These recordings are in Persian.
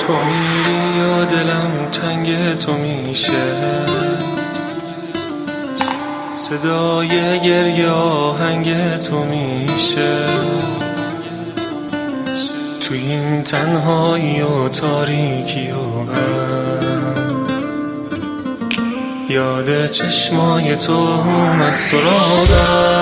تو میری یا دلم تنگ تو میشه، صدای گریه آهنگ تو میشه. تو این تنهایی و تاریکی و غم، یاد چشمای تو اومد سراغم.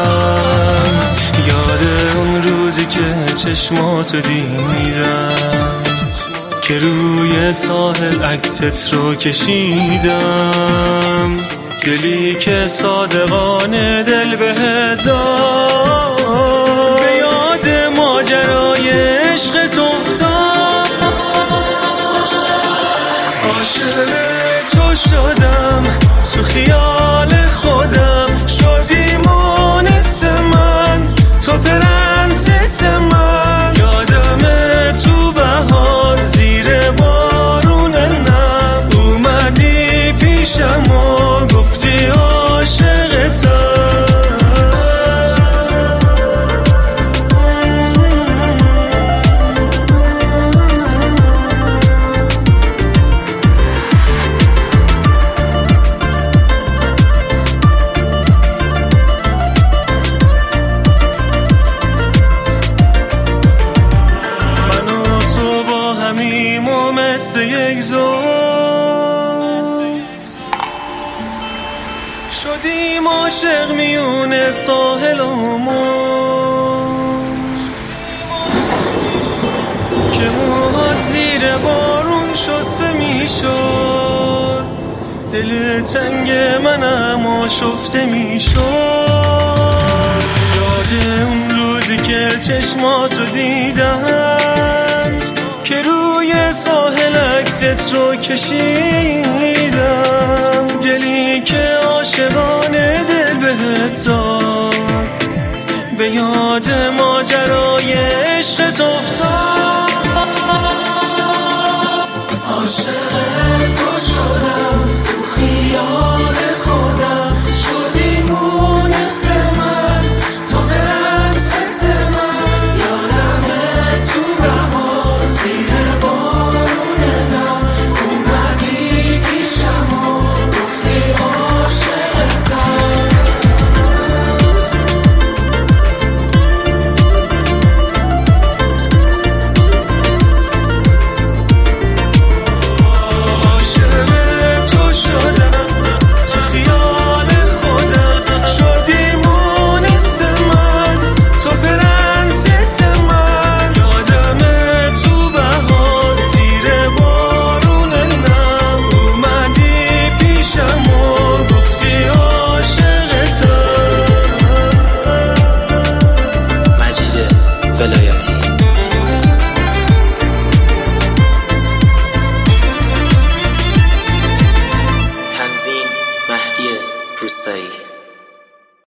یاد اون روزی که چشماتو دیدم، که روی ساحل عکست رو کشیدم. دلی که صادقانه دل بهت داد، به یاد ماجرای عشق تو افتاد. عاشق تو شدم، تو خیال خودم شدی مونس من، تو پرنسس من. یادمه تو بهار زیر بارون نم، اومدی پیشم و گفتی عاشقتم. مثل یک زوج شدیم عاشق میونه ساحل و موج، که موهات زیر بارون شسته میشد. دل تنگ منم آشفته میشد. یاد اون روزی که چشماتو دیدم، که روی ساحل عکست رو کشیدم. دلی که عاشقانه دل بهت داد، به یاد ماجرای عشق تو افتاد.